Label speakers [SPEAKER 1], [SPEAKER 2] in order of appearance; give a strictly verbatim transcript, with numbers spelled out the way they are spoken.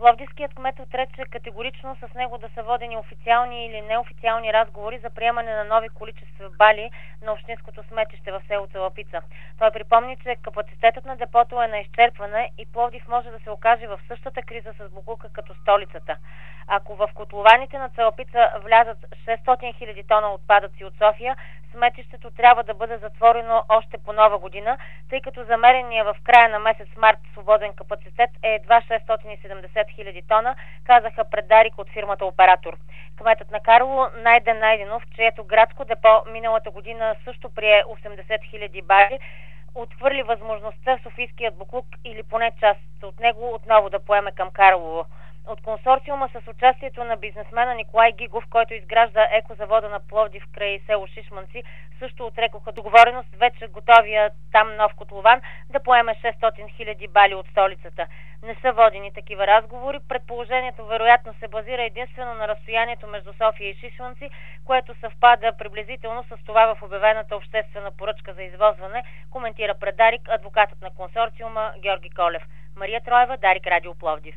[SPEAKER 1] Пловдивският кмет отрече категорично с него да са водени официални или неофициални разговори за приемане на нови количества бали на общинското сметище в село Цалапица. Той припомни, че капацитетът на депото е на изчерпване и Пловдив може да се окаже в същата криза с боклука като столицата. Ако в котлованите на Цалапица влязат шестстотин хиляди тона отпадъци от София, сметището трябва да бъде затворено още по нова година, тъй като замерения в края на месец март свободен капацитет е едва шестстотин и седемдесет хиляди тона, казаха пред Дарик от фирмата оператор. Кметът на Карлово Найден Найденов, чието градско депо миналата година също прие осемдесет хиляди бали, отхвърли възможността софийският боклук или поне част от него отново да поеме към Карлово. От консорциума с участието на бизнесмена Николай Гигов, който изгражда екозавода на Пловдив край село Шишманци, също отрекоха договореност вече готовия там нов котлован да поеме шестстотин хиляди бали от столицата. Не са водени такива разговори. Предположението вероятно се базира единствено на разстоянието между София и Шишманци, което съвпада приблизително с това в обявената обществена поръчка за извозване, коментира пред Дарик адвокатът на консорциума Георги Колев. Мария Троева, Дарик, Радио Пловдив.